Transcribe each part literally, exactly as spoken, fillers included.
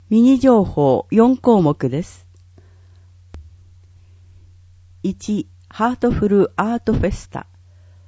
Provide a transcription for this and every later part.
ミニ情報よん項目です。いち、ハートフルアートフェスタ。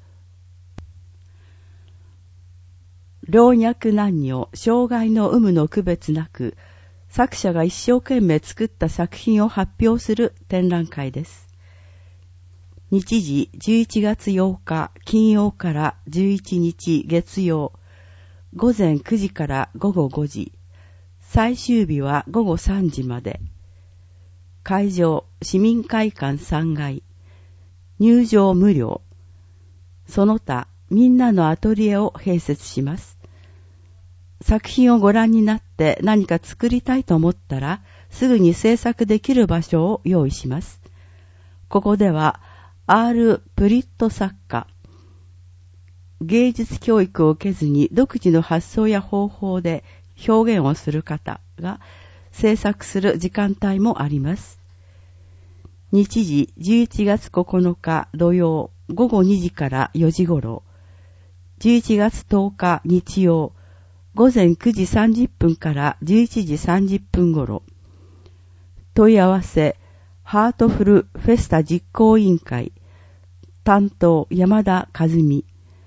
老若男女、障害の有無の区別なく、作者が一生懸命作った作品を発表する展覧会です。日時じゅういちがつようか金曜からじゅういちにち月曜、午前くじから午後ごじ、最終日は午後さんじまで。会場、市民会館さんがい。入場無料。その他、みんなのアトリエを併設します。作品をご覧になって何か作りたいと思ったら、すぐに制作できる場所を用意します。ここでは、アール・プリット作家、芸術教育を受けずに独自の発想や方法で表現をする方が制作する時間帯もあります。日時じゅういちがつここのか土曜午後にじからよじ頃、じゅういちがつとおか日曜午前くじさんじゅっぷんからじゅういちじさんじゅっぷん頃。問い合わせ、ハートフルフェスタ実行委員会、担当山田和美。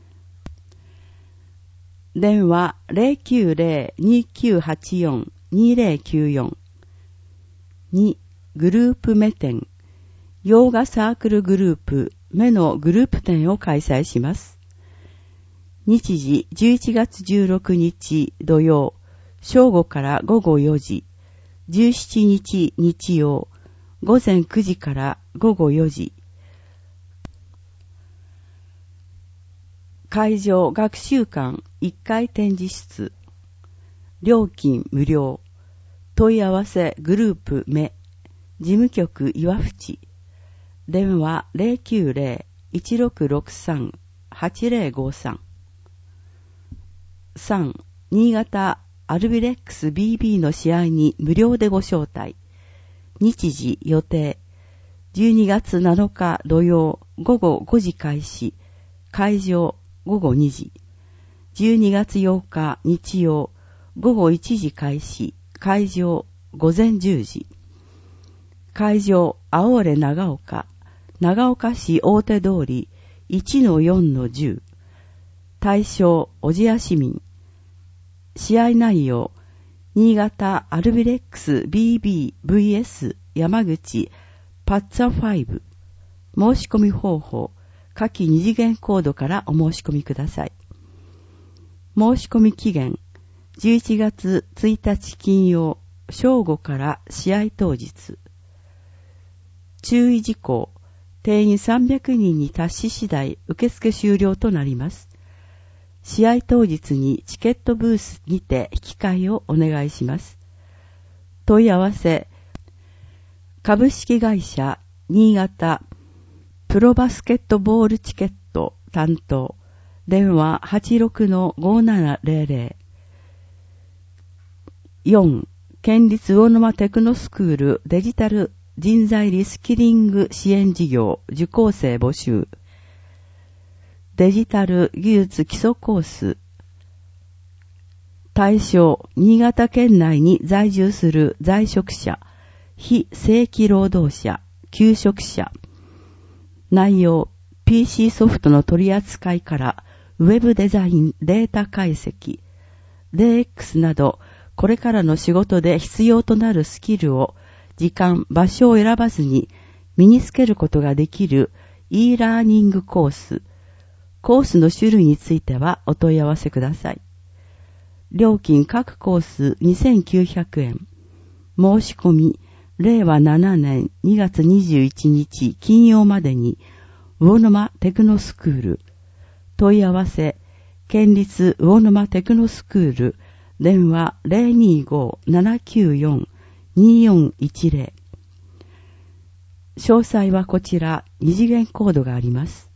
電話 ゼロきゅうゼロ にきゅうはちよん にゼロきゅうよん。に、グループ目展。洋画サークルグループ目のグループ展を開催します。日時じゅういちがつじゅうろくにち土曜、正午から午後よじ、じゅうしちにち日曜、午前くじから午後よじ。会場学習館いっかい展示室。料金無料。問い合わせグループ目。事務局岩淵。電話 ゼロきゅうゼロ いちろくろくさん はちゼロごさん。さん. 新潟アルビレックス ビービー の試合に無料でご招待。日時予定。じゅうにがつなのか土曜午後ごじ開始。会場午後にじ。じゅうにがつようか日曜午後いちじ開始。会場午前じゅうじ。会場青折長岡。長岡市大手通り いちのよんのじゅう。対象小千谷市民。試合内容、新潟アルビレックス ビービー ブイエス 山口パッツァファイブ。申し込み方法、下記二次元コードからお申し込みください。申し込み期限、じゅういちがつついたち金曜、正午から試合当日。注意事項、定員さんびゃくにんに達し次第受付終了となります。試合当日にチケットブースにて引き換えをお願いします。問い合わせ、株式会社新潟プロバスケットボールチケット担当、電話 はちろくのごななゼロゼロ。よん. 県立魚沼テクノスクールデジタル人材リスキリング支援事業受講生募集。デジタル技術基礎コース。対象、新潟県内に在住する在職者、非正規労働者、求職者。内容、ピーシー ソフトの取り扱いから、ウェブデザイン、データ解析、ディーエックス など、これからの仕事で必要となるスキルを、時間、場所を選ばずに身につけることができる e ラーニングコース。コースの種類についてはお問い合わせください。料金各コースにせんきゅうひゃくえん。申し込み、れいわななねんにがつにじゅういちにち金曜までに、魚沼テクノスクール。問い合わせ、県立魚沼テクノスクール。電話 ゼロにご ななきゅうよん によんいちゼロ。詳細はこちら、二次元コードがあります。